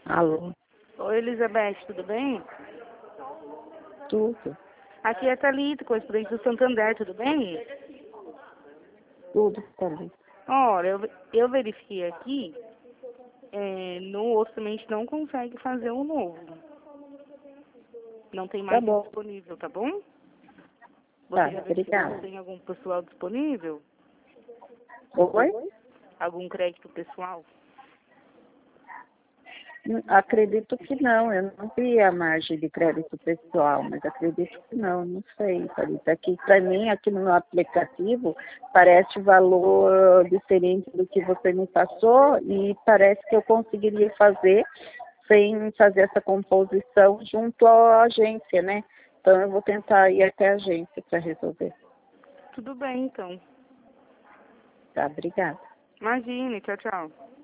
Alô, Oi, Elizabeth, tudo bem? tudo, Aqui é a Thalita, correspondente do Santander, tudo bem? tudo também. Olha, eu verifiquei aqui, no outro também a gente não consegue fazer um novo. Não tem Tá mais bom, disponível, tá bom? tá, Você já verificou se obrigada. tem algum pessoal disponível? Oi? Algum crédito pessoal? Acredito que não, eu não vi a margem de crédito pessoal, mas acredito que não sei, Thalita. Aqui, para mim, aqui no meu aplicativo, parece valor diferente do que você me passou e parece que eu conseguiria fazer sem fazer essa composição junto à agência, né? Então, eu vou tentar ir até a agência para resolver. Tudo bem, então. Tá, obrigada. Imagine, tchau, tchau.